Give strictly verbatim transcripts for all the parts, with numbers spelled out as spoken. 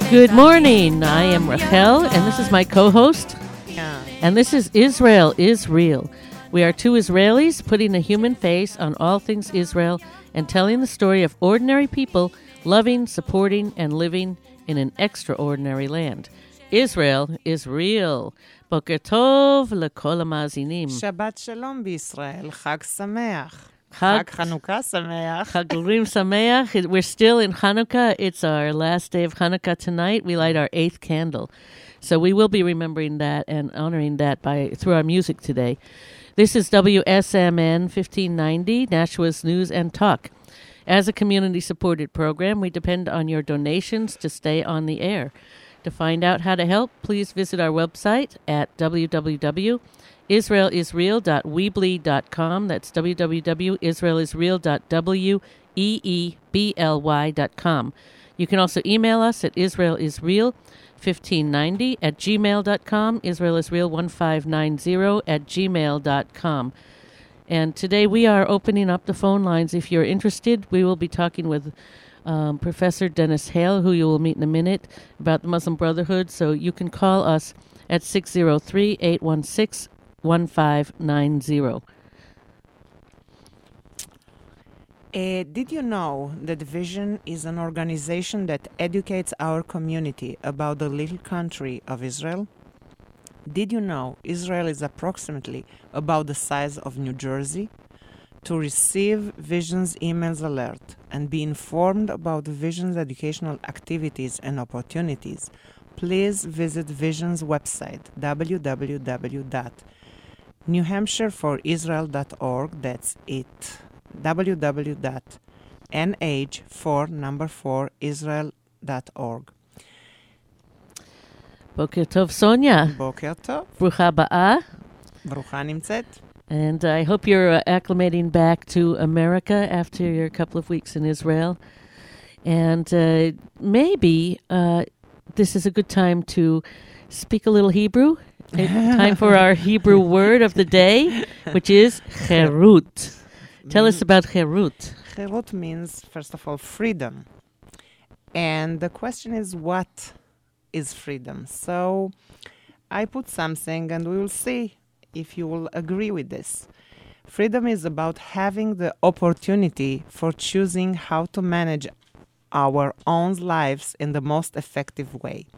Good morning. I am Rachel, and this is my co-host. Yeah. And this is Israel is Real. We are two Israelis putting a human face on all things Israel and telling the story of ordinary people loving, supporting, and living in an extraordinary land. Israel is real. Boker tov lekol hamazinim. Shabbat shalom b'Yisrael. Chag sameach. Chag- Chag Chanukah sameach. Chag Urim Sameach. We're still in Hanukkah. It's our last day of Hanukkah tonight. We light our eighth candle. So we will be remembering that and honoring that by through our music today. This is W S M N fifteen ninety, Nashua's News and Talk. As a community-supported program, we depend on your donations to stay on the air. To find out how to help, please visit our website at w w w dot israel is real dot weebly dot com. That's w w w dot israel is real dot weebly dot com. You can also email us at israelisreal fifteen ninety at gmail dot com, israelisreal one five nine zero at gmail dot com. And today we are opening up the phone lines. If you're interested, we will be talking with um, Professor Dennis Hale, who you will meet in a minute, about the Muslim Brotherhood. So you can call us at six zero three, eight one six, one five nine zero. Uh, did you know that Vision is an organization that educates our community about the little country of Israel? Did you know Israel is approximately about the size of New Jersey? To receive Vision's emails alert and be informed about Vision's educational activities and opportunities, please visit Vision's website, w w w dot new hampshire for israel dot org. That's it. w w w dot n h four number four israel dot org. Boker tov, Sonia. Boker tov. Brucha ba'ah. Brucha nimtzet. And I hope you're uh, acclimating back to America after your couple of weeks in Israel. And uh, maybe uh, this is a good time to speak a little Hebrew. It's time for our Hebrew word of the day, which is cherut. Tell us about cherut. Cherut means, first of all, freedom. And the question is, what is freedom? So I put something and we will see if you will agree with this. Freedom is about having the opportunity for choosing how to manage our own lives in the most effective way.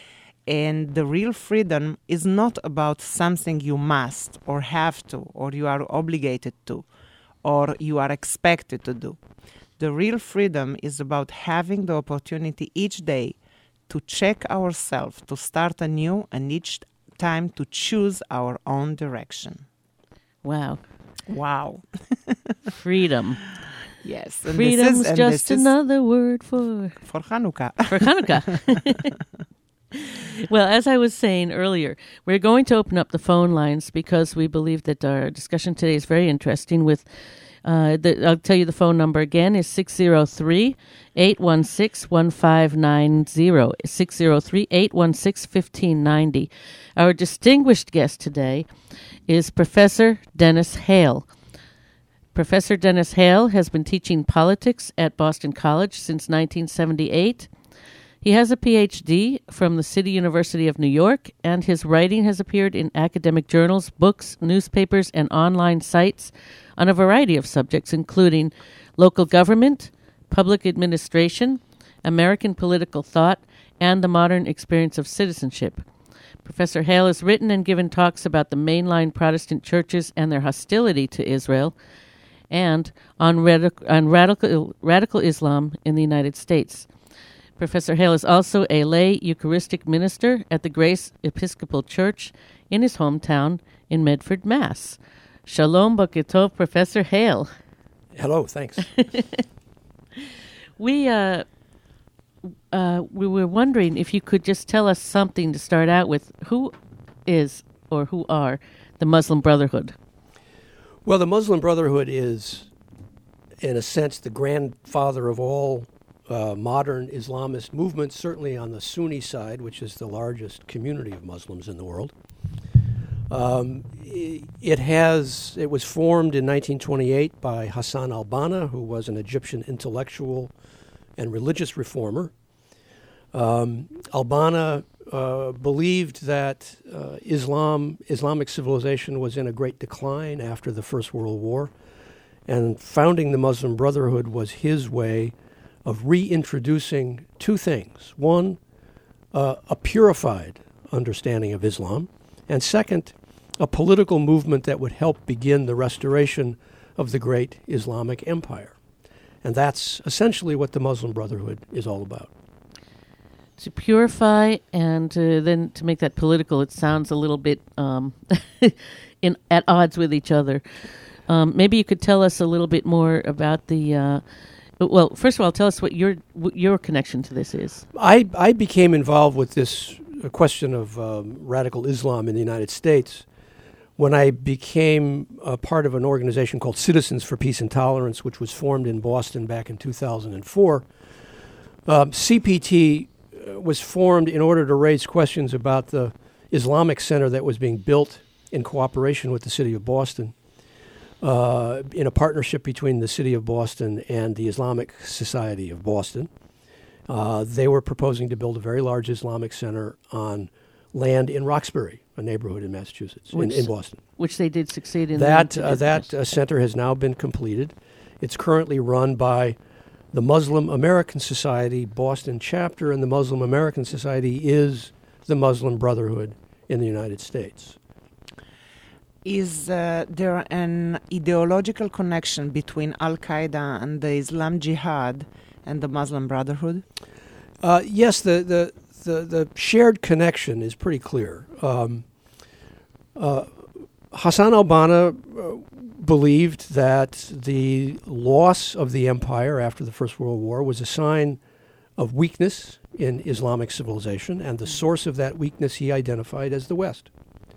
And the real freedom is not about something you must or have to or you are obligated to or you are expected to do. The real freedom is about having the opportunity each day to check ourselves, to start anew, and each time to choose our own direction. Wow. Wow. Freedom. Yes. And Freedom's this is, and just this another word for... is for Hanukkah. For Hanukkah. Well, as I was saying earlier, we're going to open up the phone lines because we believe that our discussion today is very interesting. With, uh, the, I'll tell you the phone number again is six zero three, eight one six, one five nine zero, six zero three, eight one six, one five nine zero. Our distinguished guest today is Professor Dennis Hale. Professor Dennis Hale has been teaching politics at Boston College since nineteen seventy-eight. He has a P H D from the City University of New York, and his writing has appeared in academic journals, books, newspapers, and online sites on a variety of subjects, including local government, public administration, American political thought, and the modern experience of citizenship. Professor Hale has written and given talks about the mainline Protestant churches and their hostility to Israel, and on, radic- on radical, radical Islam in the United States. Professor Hale is also a lay Eucharistic minister at the Grace Episcopal Church in his hometown in Medford, Mass. Shalom, Boker tov, Professor Hale. Hello, thanks. we uh, uh, we were wondering if you could just tell us something to start out with. Who is or who are the Muslim Brotherhood? Well, the Muslim Brotherhood is, in a sense, the grandfather of all Uh, modern Islamist movements, certainly on the Sunni side, which is the largest community of Muslims in the world. Um, it has, it was formed in nineteen twenty-eight by Hassan al-Banna, who was an Egyptian intellectual and religious reformer. Um, Al-Banna uh, believed that uh, Islam, Islamic civilization was in a great decline after the First World War, and founding the Muslim Brotherhood was his way of reintroducing two things. One, uh, a purified understanding of Islam, and second, a political movement that would help begin the restoration of the great Islamic empire. And that's essentially what the Muslim Brotherhood is all about. To purify and uh, then to make that political, it sounds a little bit um, in at odds with each other. Um, maybe you could tell us a little bit more about the. Uh, well, first of all, tell us what your what your connection to this is. I I became involved with this question of um, radical Islam in the United States when I became a part of an organization called Citizens for Peace and Tolerance, which was formed in Boston back in two thousand four. Um, C P T was formed in order to raise questions about the Islamic Center that was being built in cooperation with the city of Boston, uh, in a partnership between the city of Boston and the Islamic Society of Boston. Uh, they were proposing to build a very large Islamic center on land in Roxbury, a neighborhood in Massachusetts, which, in, in Boston. Which they did succeed in. That, uh, that uh, center has now been completed. It's currently run by the Muslim American Society Boston chapter, and the Muslim American Society is the Muslim Brotherhood in the United States. Is uh, there an ideological connection between Al-Qaeda and the Islam Jihad and the Muslim Brotherhood? Uh, yes, the, the, the, the shared connection is pretty clear. Um, uh, Hassan al-Banna uh, believed that the loss of the empire after the First World War was a sign of weakness in Islamic civilization, and the source of that weakness he identified as the West.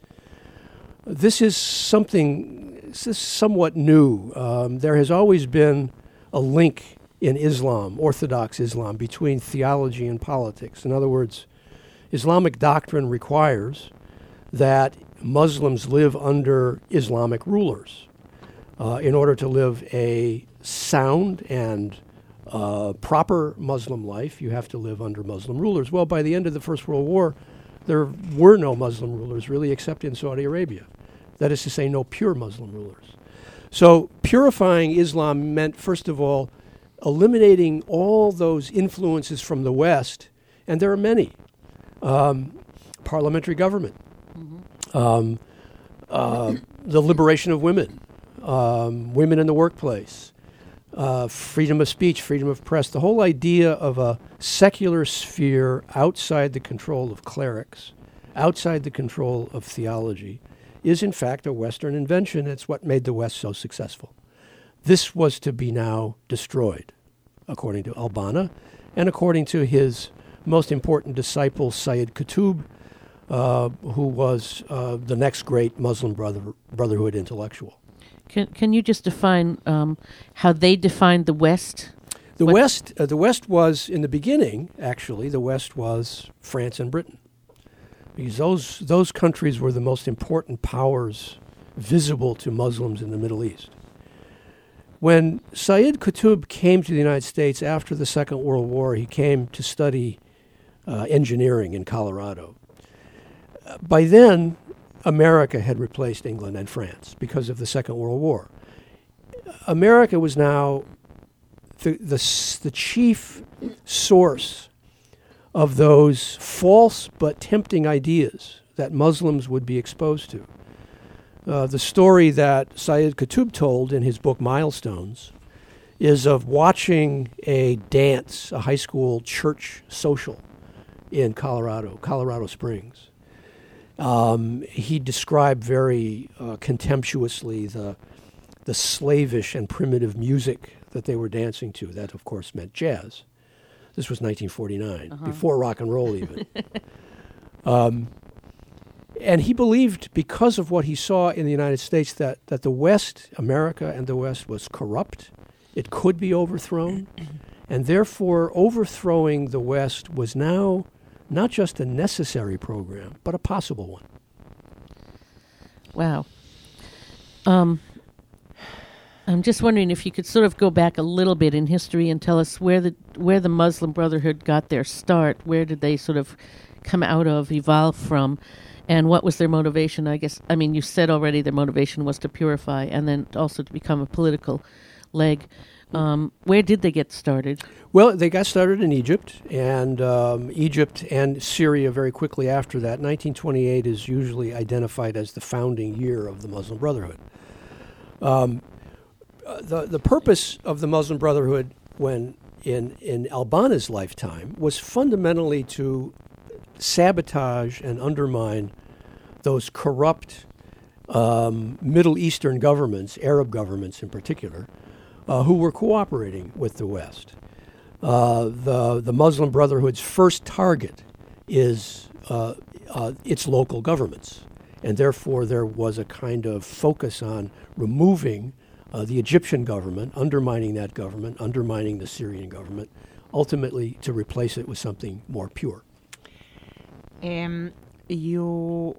This is something this is somewhat new. Um, there has always been a link in Islam, Orthodox Islam, between theology and politics. In other words, Islamic doctrine requires that Muslims live under Islamic rulers. Uh, in order to live a sound and uh, proper Muslim life, you have to live under Muslim rulers. Well, by the end of the First World War, there were no Muslim rulers really except in Saudi Arabia. That is to say, no pure Muslim rulers. So purifying Islam meant, first of all, eliminating all those influences from the West, and there are many. Um, parliamentary government, mm-hmm. um, uh, the liberation of women, um, women in the workplace, uh, freedom of speech, freedom of press, the whole idea of a secular sphere outside the control of clerics, outside the control of theology, is in fact a Western invention. It's what made the West so successful. This was to be now destroyed, according to al-Banna, and according to his most important disciple, Sayyid Qutb, uh, who was uh, the next great Muslim brother, Brotherhood intellectual. Can Can you just define um, how they defined the West? The what? West, uh, the West was in the beginning. Actually, the West was France and Britain, because those those countries were the most important powers visible to Muslims in the Middle East. When Sayyid Qutb came to the United States after the Second World War, he came to study uh, engineering in Colorado. Uh, by then, America had replaced England and France because of the Second World War. America was now the, the, the chief source of those false but tempting ideas that Muslims would be exposed to. Uh, the story that Sayyid Qutb told in his book Milestones is of watching a dance, a high school church social in Colorado, Colorado Springs. Um, he described very uh, contemptuously the the slavish and primitive music that they were dancing to. That, of course, meant jazz. This was nineteen forty-nine, uh-huh. before rock and roll even. um, and he believed, because of what he saw in the United States, that, that the West, America and the West, was corrupt. It could be overthrown. And therefore, overthrowing the West was now not just a necessary program, but a possible one. Wow. Um, I'm just wondering if you could sort of go back a little bit in history and tell us where the where the Muslim Brotherhood got their start. Where did they sort of come out of, evolve from, and what was their motivation? I guess, I mean, you said already their motivation was to purify and then also to become a political leg. Um, where did they get started? Well, they got started in Egypt, and um, Egypt and Syria very quickly after that. nineteen twenty-eight is usually identified as the founding year of the Muslim Brotherhood. Um, the the purpose of the Muslim Brotherhood, when in in Al-Banna's lifetime, was fundamentally to sabotage and undermine those corrupt um, Middle Eastern governments, Arab governments in particular, uh, who were cooperating with the West. Uh, the the Muslim Brotherhood's first target is uh, uh, its local governments, and therefore there was a kind of focus on removing uh, the Egyptian government, undermining that government, undermining the Syrian government, ultimately to replace it with something more pure. Um, you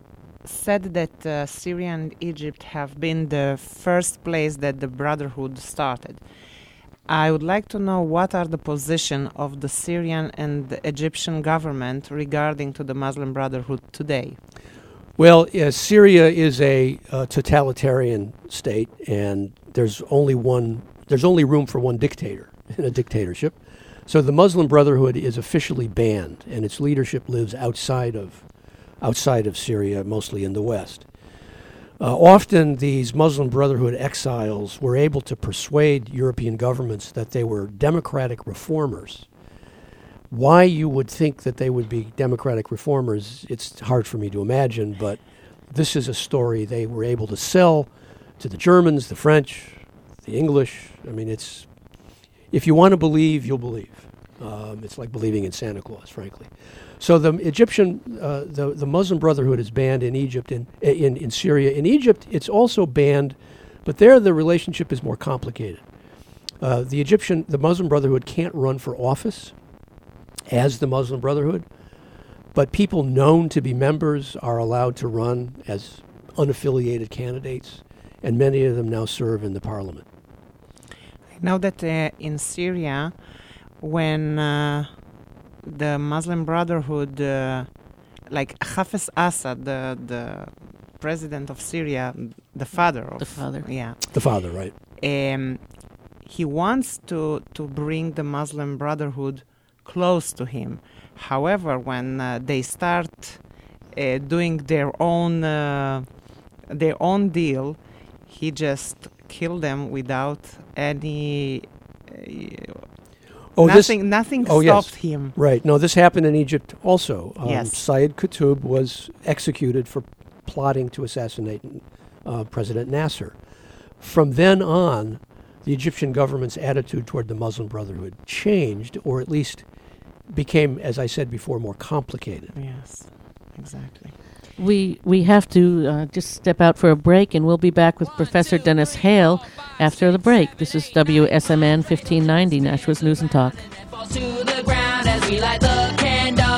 said that uh, Syria and Egypt have been the first place that the Brotherhood started. I would like to know what are the position of the Syrian and the Egyptian government regarding to the Muslim Brotherhood today. Well, uh, Syria is a uh, totalitarian state, and there's only one. There's only room for one dictator in a dictatorship. So the Muslim Brotherhood is officially banned, and its leadership lives outside of outside of Syria, mostly in the West. Uh, often these Muslim Brotherhood exiles were able to persuade European governments that they were democratic reformers. Why you would think that they would be democratic reformers, it's hard for me to imagine, but this is a story they were able to sell to the Germans, the French, the English. I mean, it's, if you want to believe, you'll believe. Um, it's like believing in Santa Claus, frankly. So the Egyptian, uh, the, the Muslim Brotherhood is banned in Egypt, in, in, in Syria. In Egypt, it's also banned, but there the relationship is more complicated. Uh, the Egyptian, the Muslim Brotherhood can't run for office as the Muslim Brotherhood, but people known to be members are allowed to run as unaffiliated candidates, and many of them now serve in the parliament. I know that uh, in Syria, when uh, the Muslim Brotherhood, uh, like Hafez Assad, the the president of Syria, the father of The father. yeah, The father, right? um, he wants to to bring the Muslim Brotherhood close to him. However, when uh, they start uh, doing their own uh, their own deal, he just killed them without any. Uh, Oh, nothing. this, nothing oh, stopped yes. him. Right. No, this happened in Egypt also. Um, Yes. Sayyid Qutb was executed for plotting to assassinate uh, President Nasser. From then on, the Egyptian government's attitude toward the Muslim Brotherhood changed, or at least became, as I said before, more complicated. Yes, exactly. We we have to uh, just step out for a break, and we'll be back with Professor Dennis Hale after the break. This is W S M N fifteen ninety, Nashua's News and Talk. Falls to the ground as we light the candles.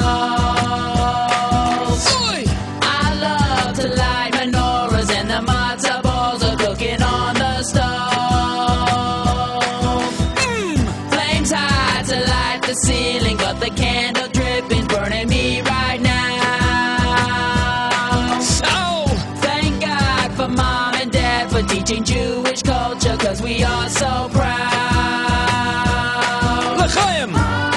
I love to light menorahs and the matzo balls are cooking on the stove. Mm. Flames high to light the ceiling, but the candle dripping's burning me right now. Mom and Dad for teaching Jewish culture, cause we are so proud. L'chaim!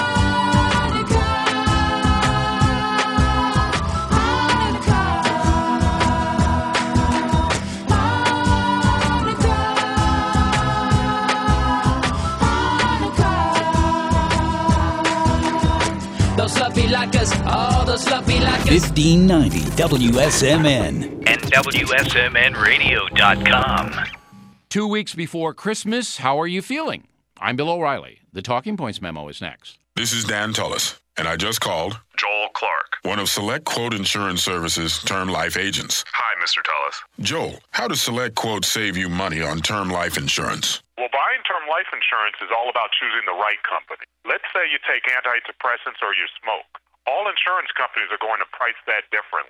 Those fluffy lockers, all those fluffy lockers. fifteen ninety W S M N. And W S M N radio dot com. Two weeks before Christmas, how are you feeling? I'm Bill O'Reilly. The Talking Points memo is next. This is Dan Tullis, and I just called Joel Clark. one of Select Quote Insurance Services' term life agents. Hi, Mister Tullis. Joel, how does Select Quote save you money on term life insurance? Well, buying term life insurance is all about choosing the right company. Let's say you take antidepressants or you smoke. All insurance companies are going to price that differently.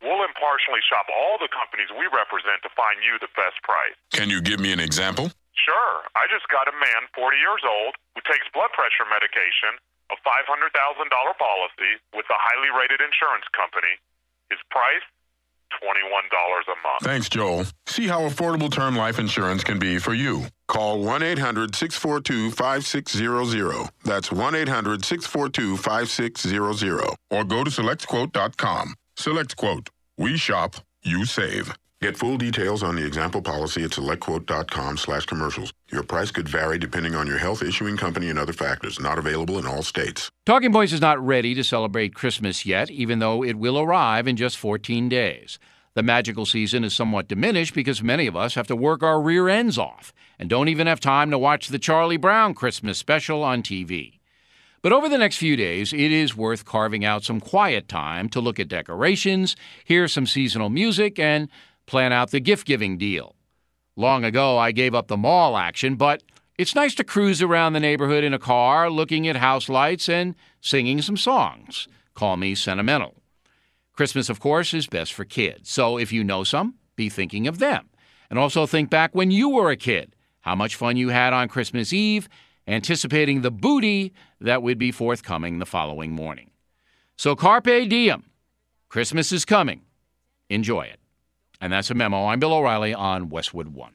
We'll impartially shop all the companies we represent to find you the best price. Can you give me an example? Sure. I just got a man, forty years old, who takes blood pressure medication, a five hundred thousand dollars policy with a highly rated insurance company. His price, twenty-one dollars a month. Thanks, Joel. See how affordable term life insurance can be for you. Call one eight hundred six four two five six zero zero. That's one eight hundred six four two five six zero zero. Or go to select quote dot com. SelectQuote. We shop, you save. Get full details on the example policy at selectquote.com slash commercials. Your price could vary depending on your health, issuing company, and other factors. Not available in all states. Talking Points is not ready to celebrate Christmas yet, even though it will arrive in just fourteen days. The magical season is somewhat diminished because many of us have to work our rear ends off and don't even have time to watch the Charlie Brown Christmas special on T V. But over the next few days, it is worth carving out some quiet time to look at decorations, hear some seasonal music, and plan out the gift-giving deal. Long ago, I gave up the mall action, but it's nice to cruise around the neighborhood in a car, looking at house lights and singing some songs. Call me sentimental. Christmas, of course, is best for kids, so if you know some, be thinking of them. And also think back when you were a kid, how much fun you had on Christmas Eve, anticipating the booty that would be forthcoming the following morning. So carpe diem. Christmas is coming. Enjoy it. And that's a memo. I'm Bill O'Reilly on Westwood One.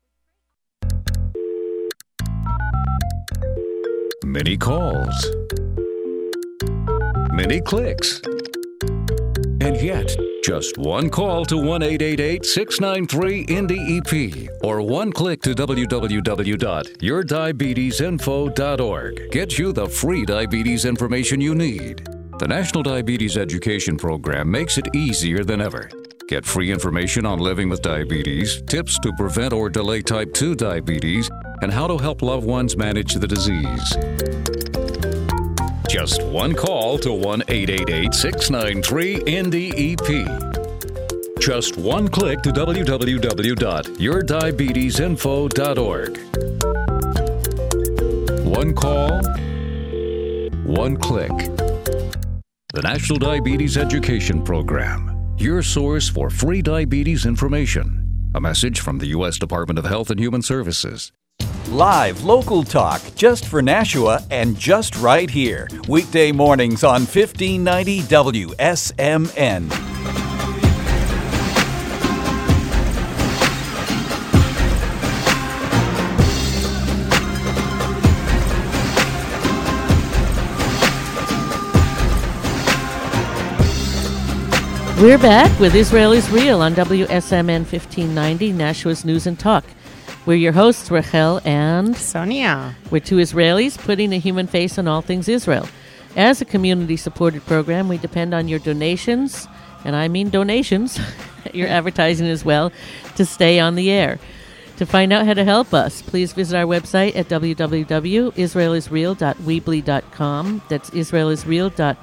Many calls. Many clicks. And yet, just one call to one eight eight eight, six nine three, N D E P or one click to w w w dot your diabetes info dot org gets you the free diabetes information you need. The National Diabetes Education Program makes it easier than ever. Get free information on living with diabetes, tips to prevent or delay type two diabetes, and how to help loved ones manage the disease. Just one call to one eight eight eight, six nine three, N D E P. Just one click to w w w dot your diabetes info dot org. One call, one click. The National Diabetes Education Program, your source for free diabetes information. A message from the U S Department of Health and Human Services. Live local talk just for Nashua and just right here. Weekday mornings on fifteen ninety W S M N. We're back with Israel is Real on W S M N fifteen ninety, Nashua's News and Talk. We're your hosts, Rachel and Sonia. We're two Israelis putting a human face on all things Israel. As a community-supported program, we depend on your donations, and I mean donations, your advertising as well, to stay on the air. To find out how to help us, please visit our website at w w w dot israel is real dot weebly dot com. That's israel is real dot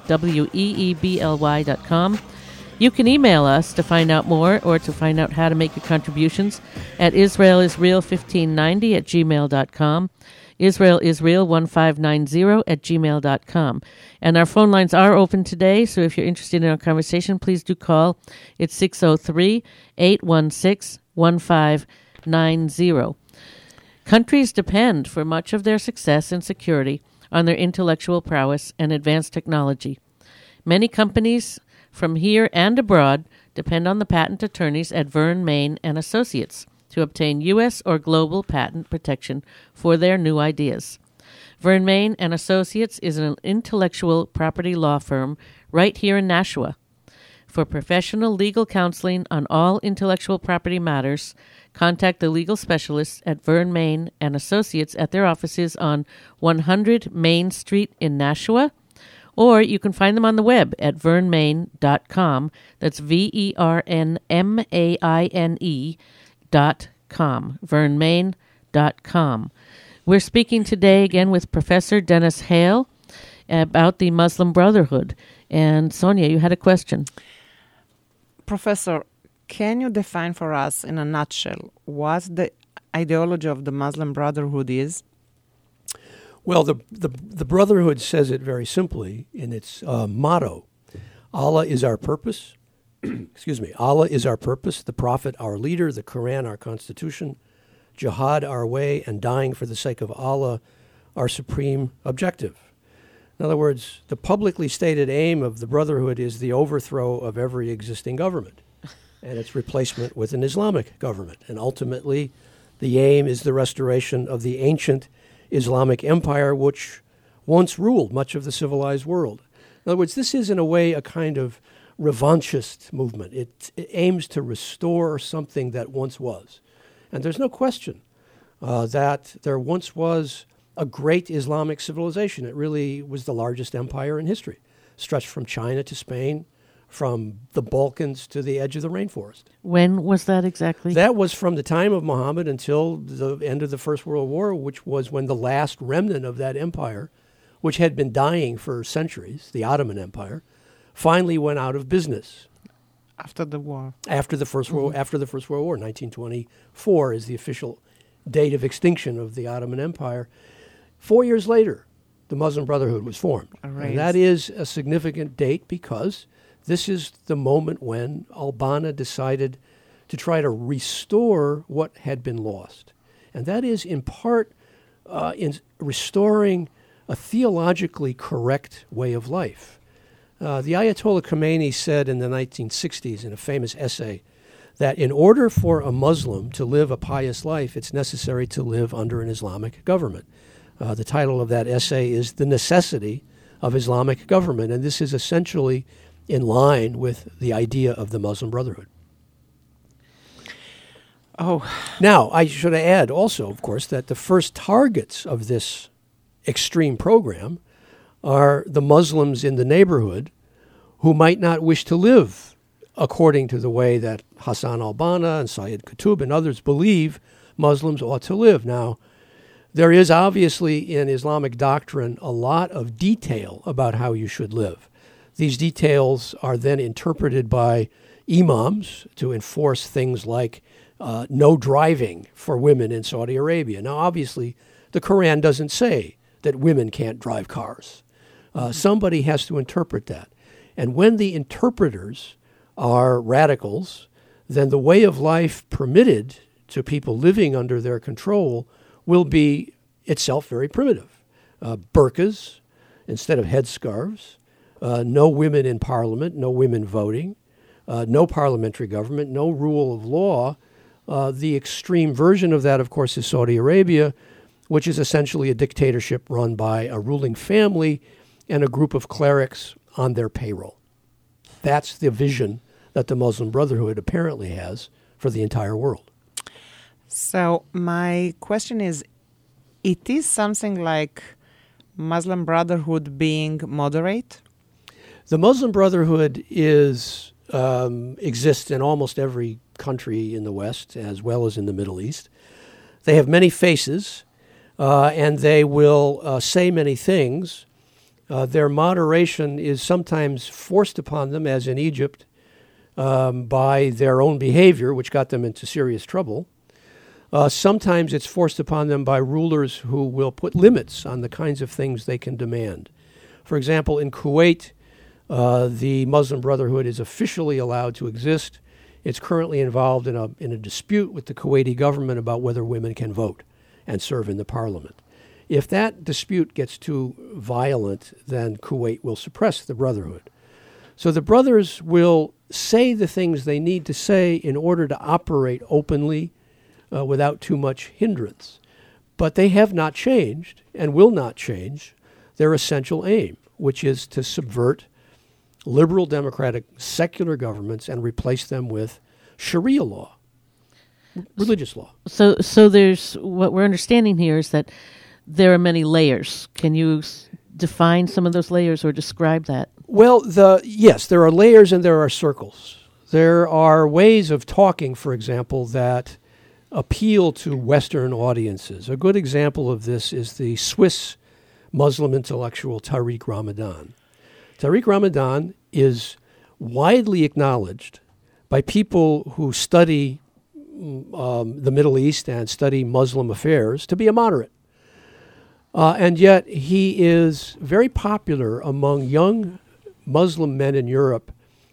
weebly dot com. You can email us to find out more or to find out how to make your contributions at israel is real fifteen ninety at gmail dot com, israel is real fifteen ninety at gmail dot com. And our phone lines are open today, so if you're interested in our conversation, please do call. It's six oh three, eight one six, one five nine zero. Countries depend for much of their success and security on their intellectual prowess and advanced technology. Many companies from here and abroad depend on the patent attorneys at Verne, Maine and Associates to obtain U S or global patent protection for their new ideas. Verne, Maine and Associates is an intellectual property law firm right here in Nashua. For professional legal counseling on all intellectual property matters, contact the legal specialists at Verne, Maine and Associates at their offices on one hundred Main Street in Nashua, or you can find them on the web at verne maine dot com. That's V E R N M A I N E dot com, verne maine dot com. We're speaking today again with Professor Dennis Hale about the Muslim Brotherhood. And Sonia, you had a question. Professor, can you define for us in a nutshell what the ideology of the Muslim Brotherhood is? Well, the, the the Brotherhood says it very simply in its uh, motto. Allah is our purpose, excuse me, Allah is our purpose, the Prophet our leader, the Quran our constitution, jihad our way, and dying for the sake of Allah our supreme objective. In other words, the publicly stated aim of the Brotherhood is the overthrow of every existing government and its replacement with an Islamic government. And ultimately, the aim is the restoration of the ancient Islamic empire, which once ruled much of the civilized world. In other words, this is in a way a kind of revanchist movement. It, it aims to restore something that once was. And there's no question uh, that there once was a great Islamic civilization. It really was the largest empire in history, stretched from China to Spain, from the Balkans to the edge of the rainforest. When was that exactly? That was from the time of Muhammad until the end of the First World War, which was when the last remnant of that empire, which had been dying for centuries, the Ottoman Empire, finally went out of business. After the war. After the First World, mm-hmm. after the First World War, nineteen twenty-four is the official date of extinction of the Ottoman Empire. Four years later, the Muslim Brotherhood was formed. Right. And that is a significant date because this is the moment when al-Banna decided to try to restore what had been lost. And that is in part uh, in restoring a theologically correct way of life. Uh, the Ayatollah Khomeini said in the nineteen sixties in a famous essay that in order for a Muslim to live a pious life, it's necessary to live under an Islamic government. Uh, the title of that essay is The Necessity of Islamic Government, and this is essentially in line with the idea of the Muslim Brotherhood. Oh. Now, I should add also, of course, that the first targets of this extreme program are the Muslims in the neighborhood who might not wish to live according to the way that Hassan al-Banna and Sayyid Qutb and others believe Muslims ought to live. Now, there is obviously in Islamic doctrine a lot of detail about how you should live. These details are then interpreted by imams to enforce things like uh, no driving for women in Saudi Arabia. Now, obviously, the Quran doesn't say that women can't drive cars. Uh, somebody has to interpret that. And when the interpreters are radicals, then the way of life permitted to people living under their control will be itself very primitive. Uh, burqas instead of headscarves, uh, no women in parliament, no women voting, uh, no parliamentary government, no rule of law. Uh, the extreme version of that, of course, is Saudi Arabia, which is essentially a dictatorship run by a ruling family and a group of clerics on their payroll. That's the vision that the Muslim Brotherhood apparently has for the entire world. So my question is, it is something like Muslim Brotherhood being moderate? The Muslim Brotherhood is um, exists in almost every country in the West as well as in the Middle East. They have many faces, uh, and they will uh, say many things. Uh, their moderation is sometimes forced upon them, as in Egypt, um, by their own behavior, which got them into serious trouble. Uh, sometimes it's forced upon them by rulers who will put limits on the kinds of things they can demand. For example, in Kuwait, uh, the Muslim Brotherhood is officially allowed to exist. It's currently involved in a, in a dispute with the Kuwaiti government about whether women can vote and serve in the parliament. If that dispute gets too violent, then Kuwait will suppress the Brotherhood. So the brothers will say the things they need to say in order to operate openly uh, without too much hindrance. But they have not changed and will not change their essential aim, which is to subvert liberal, democratic, secular governments and replace them with Sharia law, religious law. So, so there's what we're understanding here is that there are many layers. Can you s- define some of those layers or describe that? Well, the yes, there are layers and there are circles. There are ways of talking, for example, that appeal to Western audiences. A good example of this is the Swiss Muslim intellectual Tariq Ramadan. Tariq Ramadan is widely acknowledged by people who study um, the Middle East and study Muslim affairs to be a moderate. Uh, and yet he is very popular among young Muslim men in Europe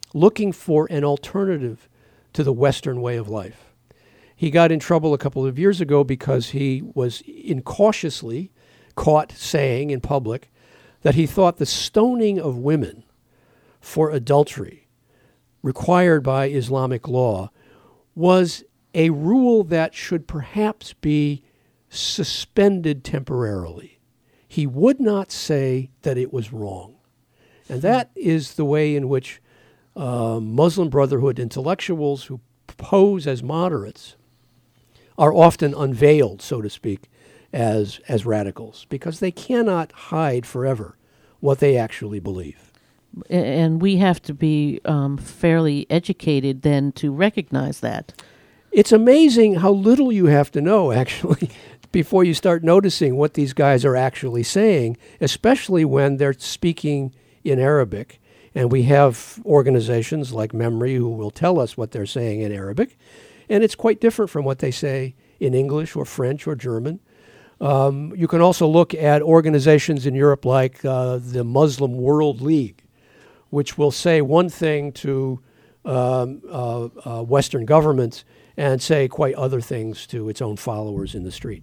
looking for an alternative to the Western way of life. He got in trouble a couple of years ago because he was incautiously caught saying in public that he thought the stoning of women for adultery required by Islamic law was a rule that should perhaps be suspended temporarily. He would not say that it was wrong. And that is the way in which uh, Muslim Brotherhood intellectuals who pose as moderates are often unveiled, so to speak, as as radicals, because they cannot hide forever what they actually believe. And we have to be um, fairly educated then to recognize that. It's amazing how little you have to know, actually, before you start noticing what these guys are actually saying, especially when they're speaking in Arabic. And we have organizations like Memory who will tell us what they're saying in Arabic. And it's quite different from what they say in English or French or German. Um, you can also look at organizations in Europe like uh, the Muslim World League, which will say one thing to um, uh, uh, Western governments and say quite other things to its own followers in the street.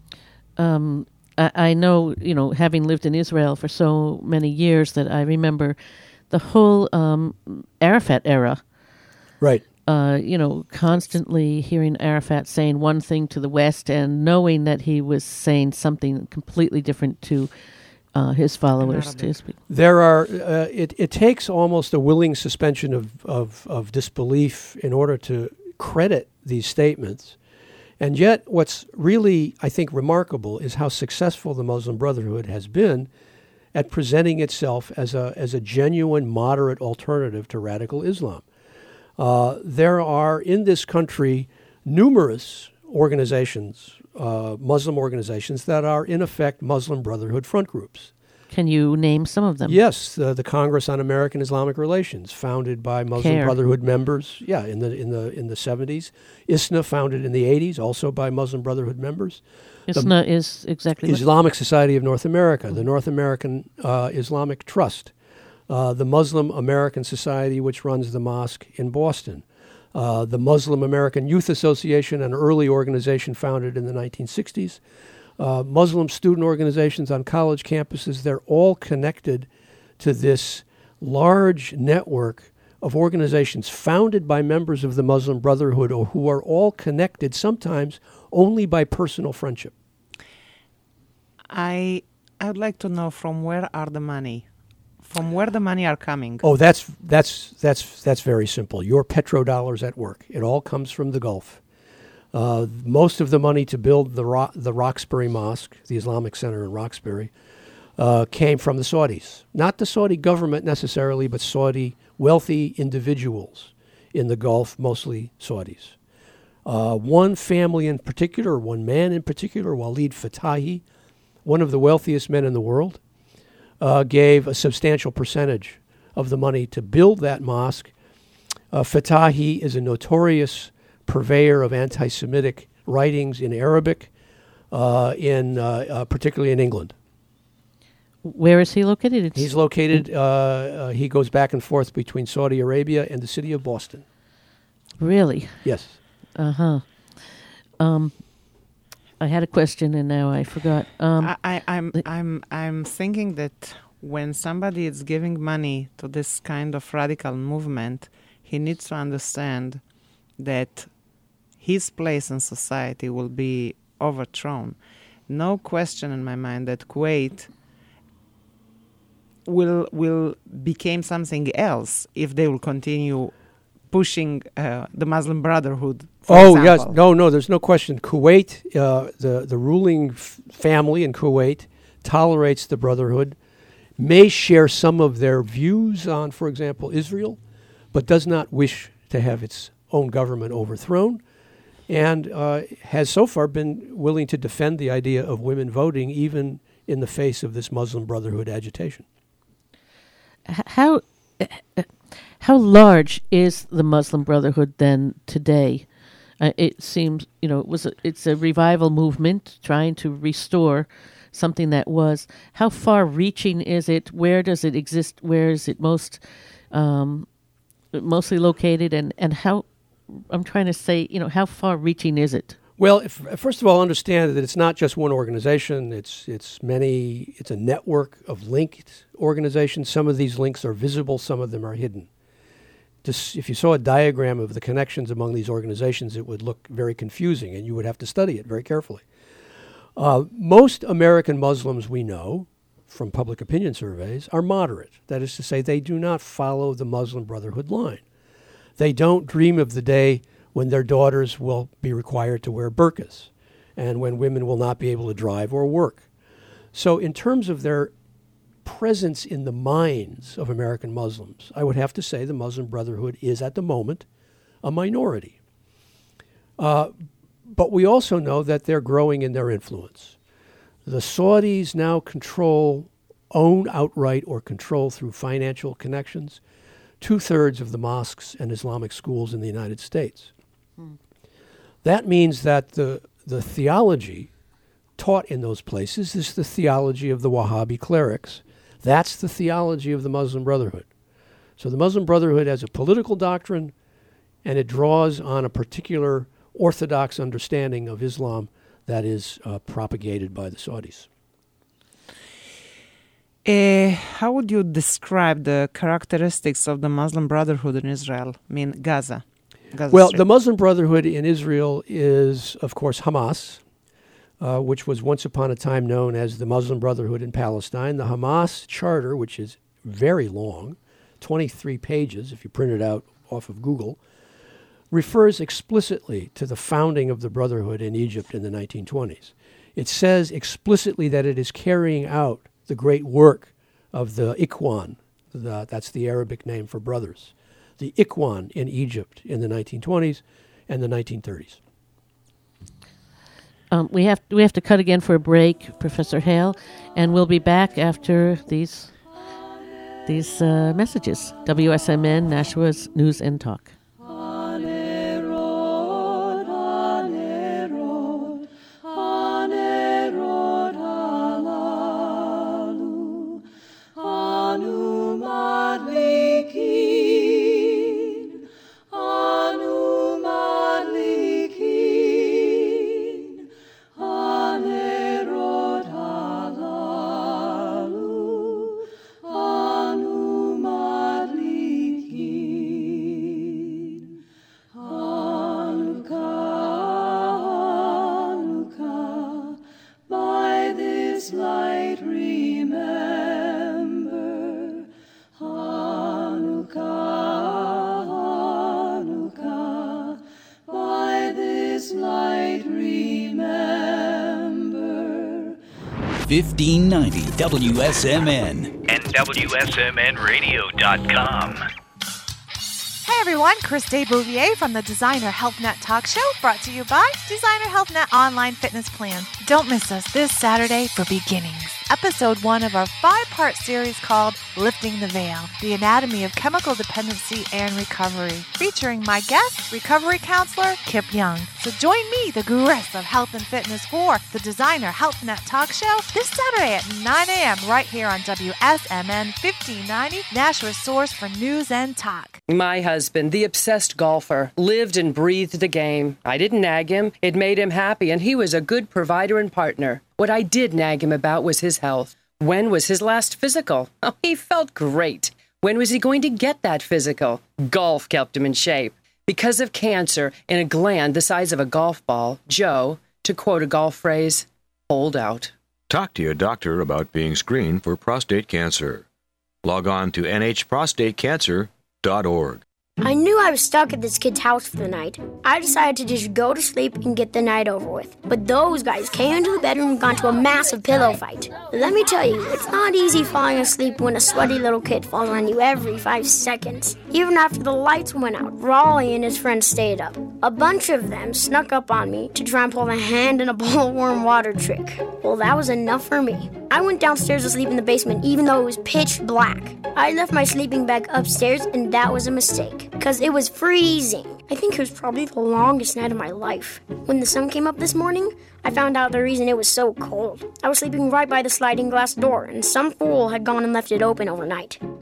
Um, I, I know, you know, having lived in Israel for so many years that I remember the whole um, Arafat era. Right. Uh, you know, constantly hearing Arafat saying one thing to the West and knowing that he was saying something completely different to uh, his followers. To his people. There are, uh, it, it takes almost a willing suspension of, of, of disbelief in order to credit these statements. And yet what's really, I think, remarkable is how successful the Muslim Brotherhood has been at presenting itself as a, as a genuine moderate alternative to radical Islam. Uh, there are in this country numerous organizations, uh, Muslim organizations, that are in effect Muslim Brotherhood front groups. Can you name some of them? Yes, uh, the Congress on American Islamic Relations, founded by Muslim CARE. Brotherhood members. Yeah, in the in the in the seventies. I S N A, founded in the eighties, also by Muslim Brotherhood members. I S N A is exactly Islamic Society of North America, mm-hmm. the North American uh, Islamic Trust. Uh, the Muslim American Society, which runs the mosque in Boston, uh, the Muslim American Youth Association, an early organization founded in the nineteen sixties, uh, Muslim student organizations on college campuses. They're all connected to this large network of organizations founded by members of the Muslim Brotherhood, or who are all connected sometimes only by personal friendship. I I would like to know from where are the money? From where the money are coming? Oh, that's that's that's that's very simple. Your petrodollars at work. It all comes from the Gulf. Uh, most of the money to build the Ro- the Roxbury Mosque, the Islamic Center in Roxbury, uh, came from the Saudis. Not the Saudi government necessarily, but Saudi wealthy individuals in the Gulf, mostly Saudis. Uh, one family in particular, one man in particular, Walid Fatahi, one of the wealthiest men in the world, Uh, gave a substantial percentage of the money to build that mosque. Uh, Fatahi is a notorious purveyor of anti-Semitic writings in Arabic, uh, in uh, uh, particularly in England. Where is he located? It's He's located, uh, uh, he goes back and forth between Saudi Arabia and the city of Boston. Really? Yes. Uh-huh. Um, I had a question and now I forgot. Um, I, I, I'm I'm I'm thinking that when somebody is giving money to this kind of radical movement, he needs to understand that his place in society will be overthrown. No question in my mind that Kuwait will will become something else if they will continue pushing uh, the Muslim Brotherhood. For oh, example. yes. No, no, there's no question. Kuwait, uh, the, the ruling f- family in Kuwait tolerates the Brotherhood, may share some of their views on, for example, Israel, but does not wish to have its own government overthrown, and uh, has so far been willing to defend the idea of women voting even in the face of this Muslim Brotherhood agitation. How how large is the Muslim Brotherhood then today? Uh, it seems, you know, it was a, it's a revival movement trying to restore something that was. How far-reaching is it? Where does it exist? Where is it most um, mostly located, and, and how, I'm trying to say, you know, how far-reaching is it? Well, if, first of all, understand that it's not just one organization. It's it's many. It's a network of linked organizations. Some of these links are visible. Some of them are hidden. Just, if you saw a diagram of the connections among these organizations, it would look very confusing, and you would have to study it very carefully. Uh, most American Muslims we know from public opinion surveys are moderate. That is to say, they do not follow the Muslim Brotherhood line. They don't dream of the day when their daughters will be required to wear burqas and when women will not be able to drive or work. So in terms of their presence in the minds of American Muslims, I would have to say the Muslim Brotherhood is at the moment a minority. Uh, but we also know that they're growing in their influence. The Saudis now control, own outright or control through financial connections, two-thirds of the mosques and Islamic schools in the United States. Hmm. That means that the, the theology taught in those places is the theology of the Wahhabi clerics. That's the theology of the Muslim Brotherhood. So the Muslim Brotherhood has a political doctrine, and it draws on a particular orthodox understanding of Islam that is uh, propagated by the Saudis. Uh, how would you describe the characteristics of the Muslim Brotherhood in Israel, I mean Gaza? Gaza well, Strip. The Muslim Brotherhood in Israel is, of course, Hamas, uh, which was once upon a time known as the Muslim Brotherhood in Palestine. The Hamas charter, which is very long, twenty-three pages if you print it out off of Google, refers explicitly to the founding of the Brotherhood in Egypt in the nineteen twenties. It says explicitly that it is carrying out the great work of the Ikhwan, the, that's the Arabic name for brothers, the Ikhwan in Egypt in the nineteen twenties and the nineteen thirties. Um, we have we have to cut again for a break, Professor Hale, and we'll be back after these these uh, messages. W S M N, Nashua's News and Talk. fifteen ninety W S M N and W S M N radio dot com. Hey everyone, Christy Bouvier from the Designer Health Net Talk Show, brought to you by Designer Health Net Online Fitness Plan. Don't miss us this Saturday for Beginnings, episode one of our five-part series called Lifting the Veil, the Anatomy of Chemical Dependency and Recovery, featuring my guest, recovery counselor Kip Young. So join me, the gurus of health and fitness, for the Designer Health Net Talk Show this Saturday at nine a.m. right here on W S M N fifteen ninety, Nashua's source for news and talk. My husband, the obsessed golfer, lived and breathed the game. I didn't nag him. It made him happy, and he was a good provider and partner. What I did nag him about was his health. When was his last physical? Oh, he felt great. When was he going to get that physical? Golf kept him in shape. Because of cancer in a gland the size of a golf ball, Joe, to quote a golf phrase, hold out. Talk to your doctor about being screened for prostate cancer. Log on to N H prostate cancer dot org. I knew I was stuck at this kid's house for the night. I decided to just go to sleep and get the night over with. But those guys came into the bedroom and got into a massive pillow fight. Let me tell you, it's not easy falling asleep when a sweaty little kid falls on you every five seconds. Even after the lights went out, Raleigh and his friends stayed up. A bunch of them snuck up on me to try and pull the hand in a bowl of warm water trick. Well, that was enough for me. I went downstairs to sleep in the basement even though it was pitch black. I left my sleeping bag upstairs and that was a mistake, because it was freezing. I think it was probably the longest night of my life. When the sun came up this morning, I found out the reason it was so cold. I was sleeping right by the sliding glass door, and some fool had gone and left it open overnight.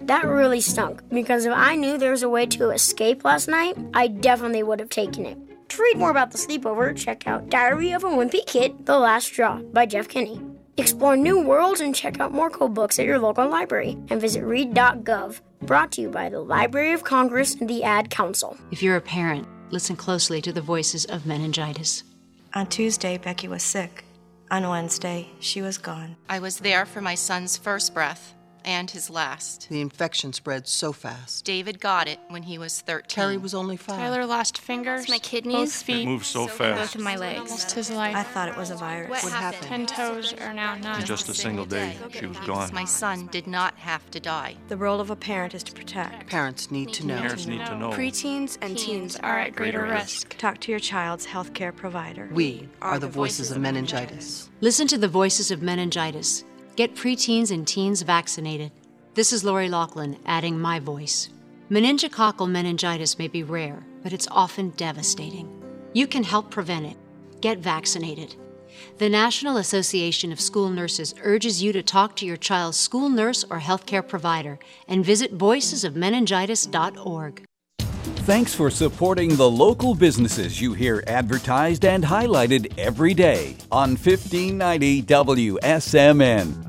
That really stunk, because if I knew there was a way to escape last night, I definitely would have taken it. To read more about the sleepover, check out Diary of a Wimpy Kid, The Last Straw by Jeff Kinney. Explore new worlds and check out more cool books at your local library. And visit read dot gov, brought to you by the Library of Congress and the Ad Council. If you're a parent, listen closely to the voices of meningitis. On Tuesday, Becky was sick. On Wednesday, she was gone. I was there for my son's first breath and his last. The infection spread so fast. David got it when he was thirteen. Terry was only five. Tyler lost fingers, my kidneys, both feet, It moves so fast. both of my legs. Lost his life. I thought it was a virus. What happened? Ten toes are now none. In just a single day, she was gone. My son did not have to die. The role of a parent is to protect. Parents need to know. Parents need to know. Preteens and teens are at greater risk. Talk to your child's healthcare provider. We are the voices of meningitis. Listen to the voices of meningitis. Get preteens and teens vaccinated. This is Lori Loughlin, adding my voice. Meningococcal meningitis may be rare, but it's often devastating. You can help prevent it. Get vaccinated. The National Association of School Nurses urges you to talk to your child's school nurse or healthcare provider and visit voices of meningitis dot org. Thanks for supporting the local businesses you hear advertised and highlighted every day on fifteen ninety W S M N.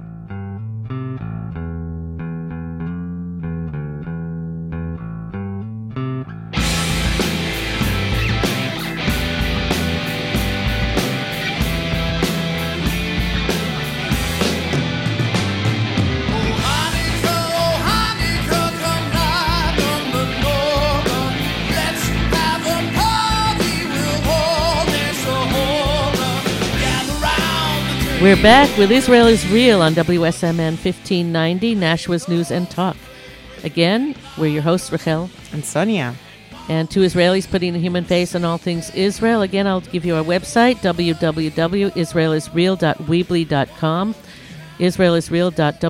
We're back with Israel is Real on W S M N fifteen ninety, Nashua's News and Talk. Again, we're your hosts, Rachel and Sonia. And two Israelis putting a human face on all things Israel. Again, I'll give you our website, w w w dot israel is real dot weebly dot com, israel is real dot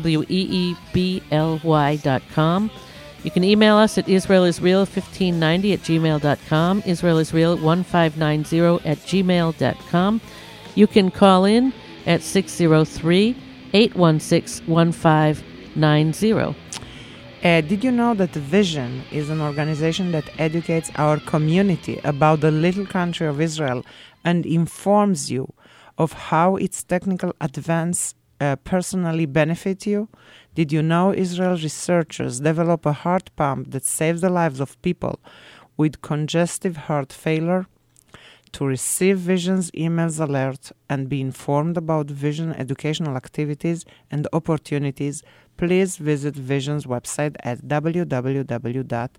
weebly dot com. You can email us at israel is real fifteen ninety at gmail dot com, israel is real one five nine zero at gmail dot com. You can call in at six zero three, eight one six, one five nine zero. Uh, did you know that Vision is an organization that educates our community about the little country of Israel and informs you of how its technical advance uh, personally benefit you? Did you know Israel researchers develop a heart pump that saves the lives of people with congestive heart failure? To receive Vision's emails alert and be informed about Vision educational activities and opportunities, please visit Vision's website at w w w dot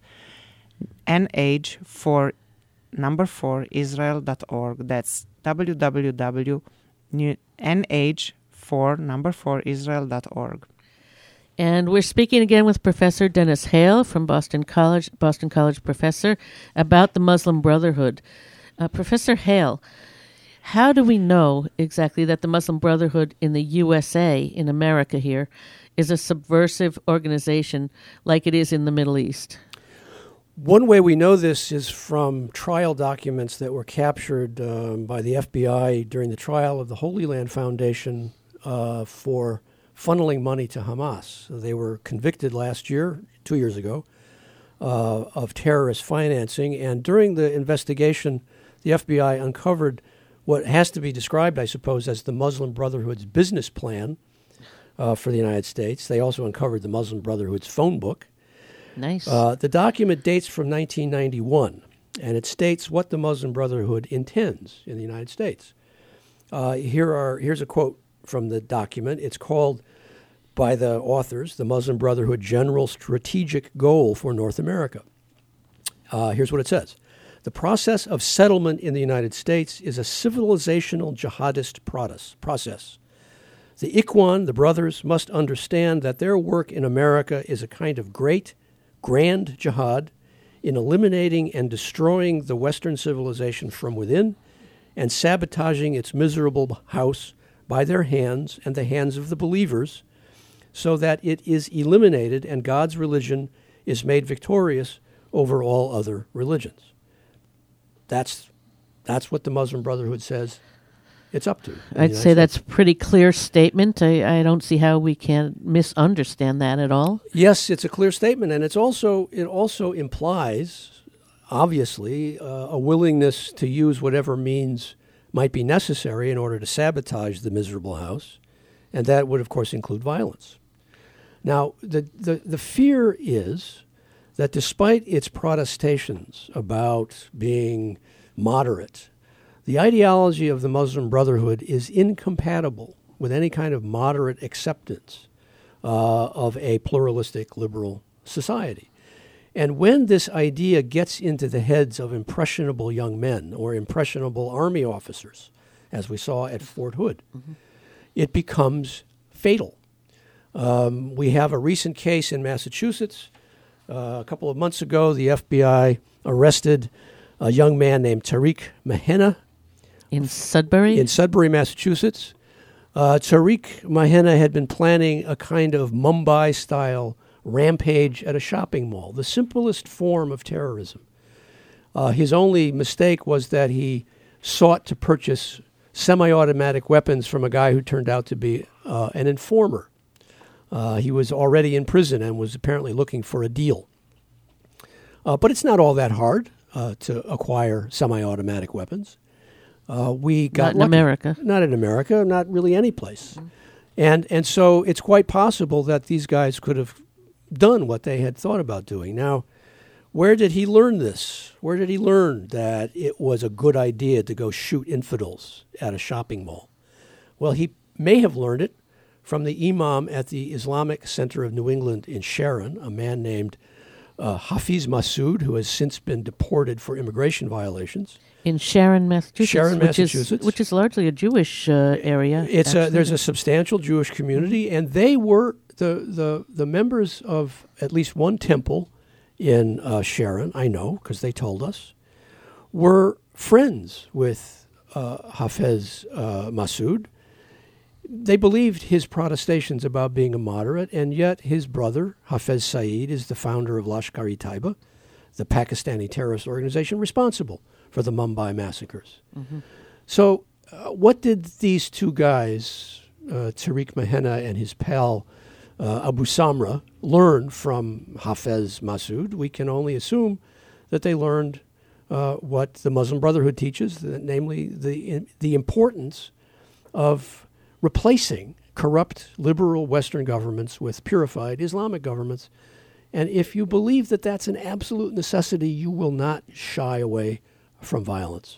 n h four number four israel dot org. That's w w w dot n h four number four israel dot org. And we're speaking again with Professor Dennis Hale from Boston College, Boston College professor, about the Muslim Brotherhood. Uh, Professor Hale, how do we know exactly that the Muslim Brotherhood in the U S A, in America here, is a subversive organization like it is in the Middle East? One way we know this is from trial documents that were captured um, by the F B I during the trial of the Holy Land Foundation uh, for funneling money to Hamas. So they were convicted last year, two years ago, uh, of terrorist financing. And during the investigation, the F B I uncovered what has to be described, I suppose, as the Muslim Brotherhood's business plan uh, for the United States. They also uncovered the Muslim Brotherhood's phone book. Nice. Uh, the document dates from nineteen ninety-one, and it states what the Muslim Brotherhood intends in the United States. Uh, here are here's a quote from the document. It's called, by the authors, the Muslim Brotherhood General Strategic Goal for North America. Uh, here's what it says. The process of settlement in the United States is a civilizational jihadist process. The Ikhwan, the brothers, must understand that their work in America is a kind of great, grand jihad in eliminating and destroying the Western civilization from within and sabotaging its miserable house by their hands and the hands of the believers so that it is eliminated and God's religion is made victorious over all other religions. That's that's what the Muslim Brotherhood says It's up to. I'd say that's a pretty clear statement. I, I don't see how we can misunderstand that at all. Yes, it's a clear statement, and it's also it also implies, obviously, uh, a willingness to use whatever means might be necessary in order to sabotage the miserable house, and that would, of course, include violence. Now, the the, the fear is that despite its protestations about being moderate, the ideology of the Muslim Brotherhood is incompatible with any kind of moderate acceptance uh, of a pluralistic liberal society. And when this idea gets into the heads of impressionable young men or impressionable army officers, as we saw at Fort Hood, mm-hmm. it becomes fatal. Um, we have a recent case in Massachusetts. Uh, a couple of months ago, the F B I arrested a young man named Tariq Mahenna. In Sudbury? In Sudbury, Massachusetts. Uh, Tariq Mahenna had been planning a kind of Mumbai-style rampage at a shopping mall, the simplest form of terrorism. Uh, his only mistake was that he sought to purchase semi-automatic weapons from a guy who turned out to be uh, an informer. Uh, he was already in prison and was apparently looking for a deal. Uh, but it's not all that hard uh, to acquire semi-automatic weapons. Uh, we got not in lucky. America. Not in America, not really any place. Mm-hmm. And and so it's quite possible that these guys could have done what they had thought about doing. Now, where did he learn this? Where did he learn that it was a good idea to go shoot infidels at a shopping mall? Well, he may have learned it from the imam at the Islamic Center of New England in Sharon, a man named uh, Hafiz Massoud, who has since been deported for immigration violations. In Sharon, Massachusetts, Sharon, which Massachusetts, is, which is largely a Jewish uh, area. It's a, there's a substantial Jewish community, mm-hmm. and they were the, the the members of at least one temple in uh, Sharon. I know because they told us were friends with uh, Hafez uh, Massoud. They believed his protestations about being a moderate, and yet his brother Hafez Saeed is the founder of Lashkar-e-Taiba, the Pakistani terrorist organization responsible for the Mumbai massacres. Mm-hmm. So uh, what did these two guys, uh, Tariq Mahenna and his pal uh, Abu Samra, learn from Hafez Massoud? We can only assume that they learned uh, what the Muslim Brotherhood teaches, that, namely the, the importance of replacing corrupt liberal Western governments with purified Islamic governments. And if you believe that that's an absolute necessity, you will not shy away from violence.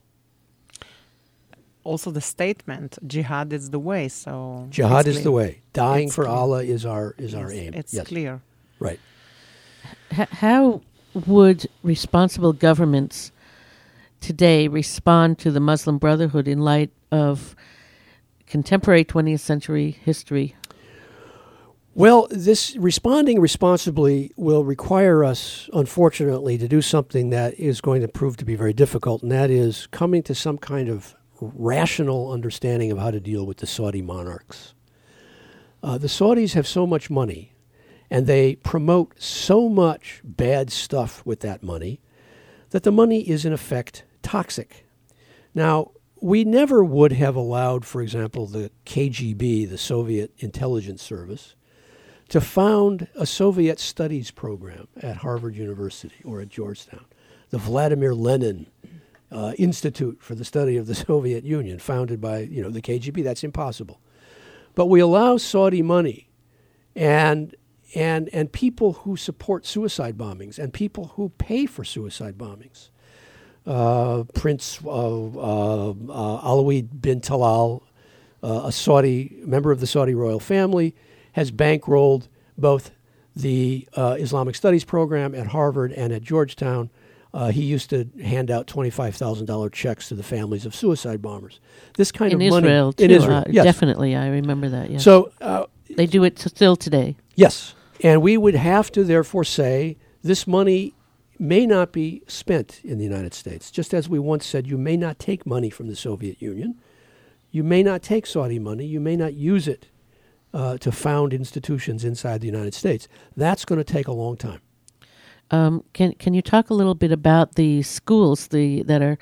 Also the statement, jihad is the way, so... Jihad is the way. Dying it's for clear. Allah is our is yes, our aim. It's yes. clear. Right. H- how would responsible governments today respond to the Muslim Brotherhood in light of contemporary twentieth century history? Well, this responding responsibly will require us, unfortunately, to do something that is going to prove to be very difficult, and that is coming to some kind of rational understanding of how to deal with the Saudi monarchs. Uh, the Saudis have so much money, and they promote so much bad stuff with that money, that the money is, in effect, toxic. Now, we never would have allowed, for example, the K G B, the Soviet intelligence service, to found a Soviet studies program at Harvard University or at Georgetown. The Vladimir Lenin uh, Institute for the Study of the Soviet Union, founded by you know the K G B. That's impossible. But we allow Saudi money and and and people who support suicide bombings and people who pay for suicide bombings. Uh, Prince uh, uh, uh, Alawi bin Talal, uh, a Saudi member of the Saudi royal family, has bankrolled both the uh, Islamic Studies program at Harvard and at Georgetown. Uh, he used to hand out twenty-five thousand dollars checks to the families of suicide bombers. This kind in of Israel money too, in Israel, uh, yes. definitely, I remember that. Yes. So uh, they do it still today. Yes, and we would have to therefore say this money may not be spent in the United States, just as we once said you may not take money from the Soviet Union, you may not take Saudi money, you may not use it uh, to found institutions inside the United States. That's going to take a long time. Um, can can you talk a little bit about the schools the that are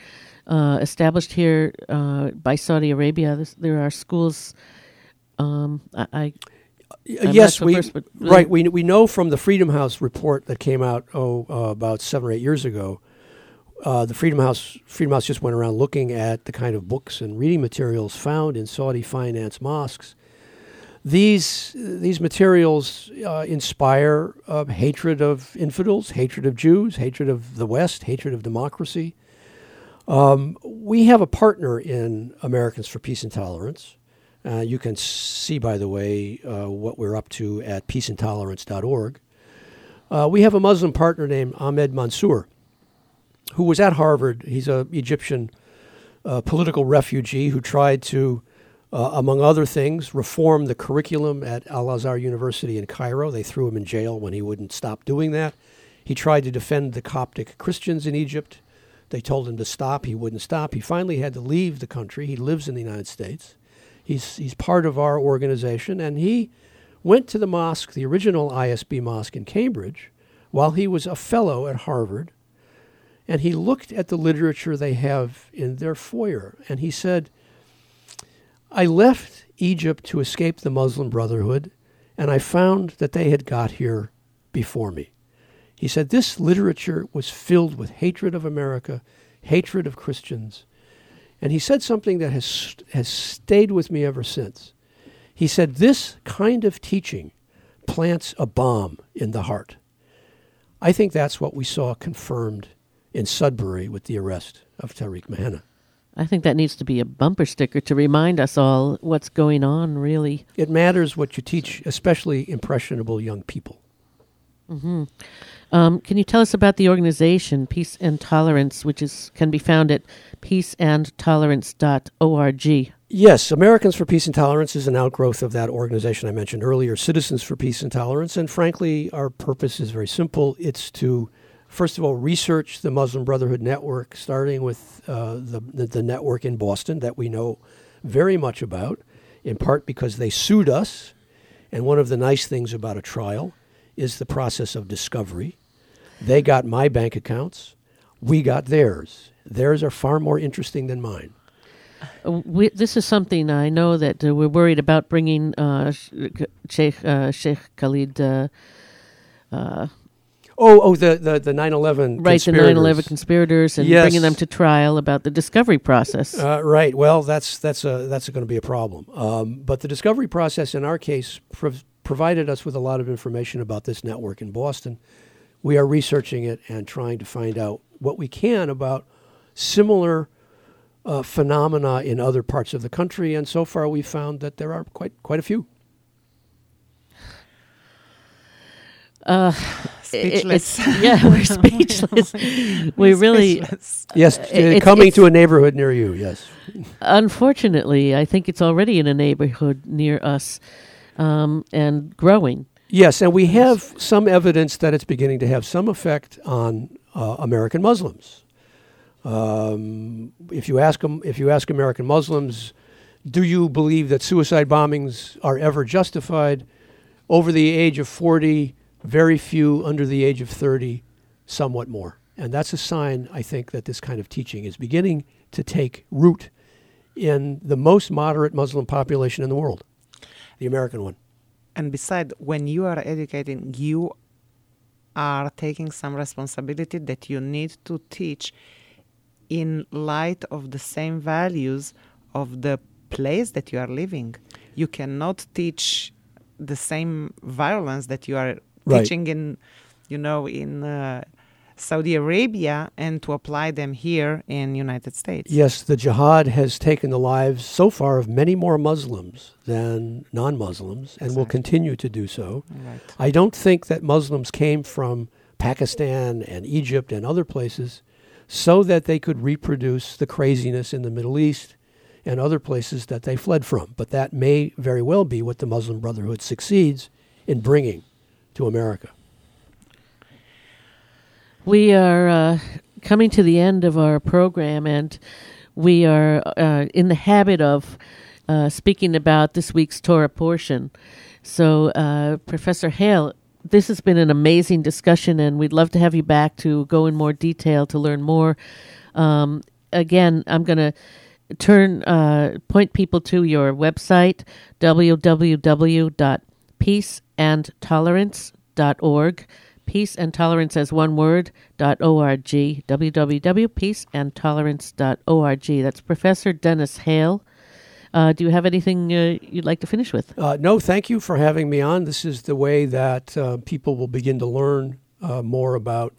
uh, established here uh, by Saudi Arabia. This, there are schools. Um, I, I I'm yes, not we first, but right. We we know from the Freedom House report that came out oh uh, about seven or eight years ago. Uh, the Freedom House Freedom House just went around looking at the kind of books and reading materials found in Saudi financed mosques. These these materials uh, inspire uh, hatred of infidels, hatred of Jews, hatred of the West, hatred of democracy. Um, we have a partner in Americans for Peace and Tolerance. Uh, you can see, by the way, uh, what we're up to at peace and tolerance dot org. Uh, we have a Muslim partner named Ahmed Mansour, who was at Harvard. He's an Egyptian uh, political refugee who tried to, uh, among other things, reform the curriculum at Al-Azhar University in Cairo. They threw him in jail when he wouldn't stop doing that. He tried to defend the Coptic Christians in Egypt. They told him to stop. He wouldn't stop. He finally had to leave the country. He lives in the United States. He's he's part of our organization, and he went to the mosque, the original I S B mosque in Cambridge, while he was a fellow at Harvard, and he looked at the literature they have in their foyer, and he said, I left Egypt to escape the Muslim Brotherhood, and I found that they had got here before me. He said, this literature was filled with hatred of America, hatred of Christians. And he said something that has has stayed with me ever since. He said, this kind of teaching plants a bomb in the heart. I think that's what we saw confirmed in Sudbury with the arrest of Tariq Mahenna. I think that needs to be a bumper sticker to remind us all what's going on, really. It matters what you teach, especially impressionable young people. Mm-hmm. Um, can you tell us about the organization, Peace and Tolerance, which is can be found at peace and tolerance dot org? Yes, Americans for Peace and Tolerance is an outgrowth of that organization I mentioned earlier, Citizens for Peace and Tolerance. And frankly, our purpose is very simple. It's to, first of all, research the Muslim Brotherhood network, starting with uh, the, the, the network in Boston that we know very much about, in part because they sued us. And one of the nice things about a trial is the process of discovery. They got my bank accounts. We got theirs. Theirs are far more interesting than mine. Uh, we, this is something I know that uh, we're worried about bringing uh, Sheikh uh, Sheikh Khalid. Uh, uh, oh, oh, the the the nine eleven right, conspirators. the nine eleven conspirators, and yes. bringing them to trial about the discovery process. Uh, right. Well, that's that's a that's going to be a problem. Um, but the discovery process, in our case, prov- provided us with a lot of information about this network in Boston. We are researching it and trying to find out what we can about similar uh, phenomena in other parts of the country. And so far, we've found that there are quite quite a few. Uh, speechless. It's, yeah, we're speechless. we really speechless. Yes, uh, it's, coming it's, to a neighborhood near you. Yes. Unfortunately, I think it's already in a neighborhood near us, um, and growing. Yes, and we have some evidence that it's beginning to have some effect on uh, American Muslims. Um, if you ask them, if you ask American Muslims, do you believe that suicide bombings are ever justified? Over the age of forty, very few. Under the age of thirty, somewhat more. And that's a sign, I think, that this kind of teaching is beginning to take root in the most moderate Muslim population in the world, the American one. And besides, when you are educating, you are taking some responsibility that you need to teach in light of the same values of the place that you are living. You cannot teach the same violence that you are right. teaching in, you know, in uh, Saudi Arabia, and to apply them here in United States. Yes, the jihad has taken the lives so far of many more Muslims than non-Muslims, and exactly. will continue to do so. Right. I don't think that Muslims came from Pakistan and Egypt and other places so that they could reproduce the craziness in the Middle East and other places that they fled from. But that may very well be what the Muslim Brotherhood succeeds in bringing to America. We are uh, coming to the end of our program, and we are uh, in the habit of uh, speaking about this week's Torah portion. So, uh, Professor Hale, this has been an amazing discussion, and we'd love to have you back to go in more detail to learn more. Um, again, I'm going to turn uh, point people to your website, w w w dot peace and tolerance dot org. Peace and Tolerance as one word, dot org, w w w dot peace and tolerance dot org. That's Professor Dennis Hale. Uh, do you have anything uh, you'd like to finish with? Uh, no, thank you for having me on. This is the way that uh, people will begin to learn uh, more about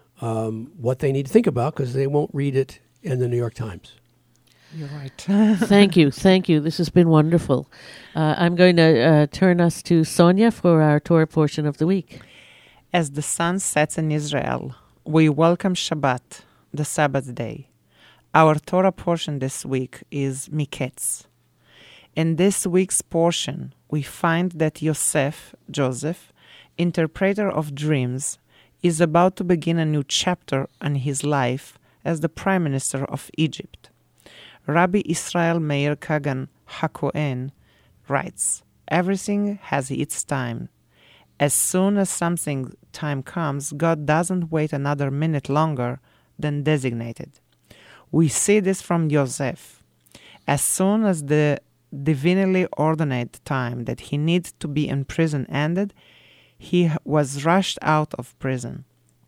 um, what they need to think about, because they won't read it in the New York Times. You're right. Thank you. Thank you. This has been wonderful. Uh, I'm going to uh, turn us to Sonia for our Torah portion of the week. As the sun sets in Israel, we welcome Shabbat, the Sabbath day. Our Torah portion this week is Miketz. In this week's portion, we find that Yosef, Joseph, interpreter of dreams, is about to begin a new chapter in his life as the Prime Minister of Egypt. Rabbi Israel Meir Kagan HaKohen writes, "Everything has its time. As soon as something time comes, God doesn't wait another minute longer than designated." We see this from Joseph. As soon as the divinely ordained time that he needs to be in prison ended, he was rushed out of prison.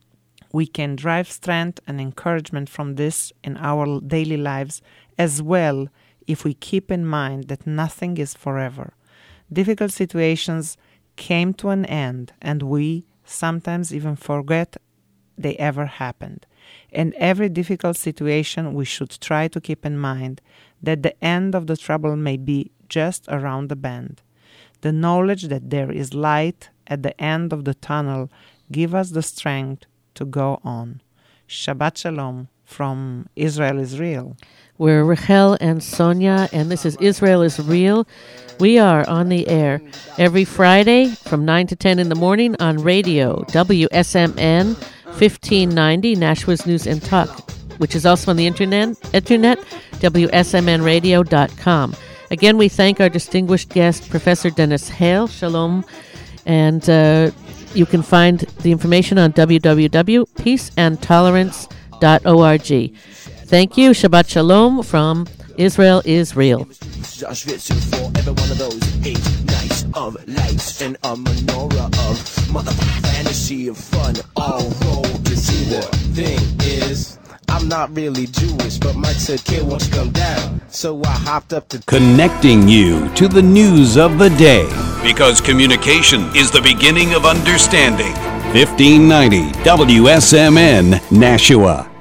We can derive strength and encouragement from this in our daily lives as well, if we keep in mind that nothing is forever. Difficult situations came to an end, and we sometimes even forget they ever happened. In every difficult situation, we should try to keep in mind that the end of the trouble may be just around the bend. The knowledge that there is light at the end of the tunnel gives us the strength to go on. Shabbat Shalom from Israel is Real. We're Rachel and Sonia, and this is Israel is Real. We are on the air every Friday from nine to ten in the morning on radio, W S M N fifteen ninety, Nashua's News and Talk, which is also on the internet, internet W S M N radio dot com. Again, we thank our distinguished guest, Professor Dennis Hale. Shalom. And uh, you can find the information on w w w dot peace and tolerance dot org. Thank you. Shabbat Shalom from Israel is Real. Josh Ritsu for every one of those eight nights of lights and a menorah of motherfucking fantasy of fun all rolled to see. The thing is, I'm not really Jewish, but Mike said, "Kid, won't you come down?" So I hopped up to Connecting you to the news of the day. Because communication is the beginning of understanding. fifteen ninety W S M N Nashua.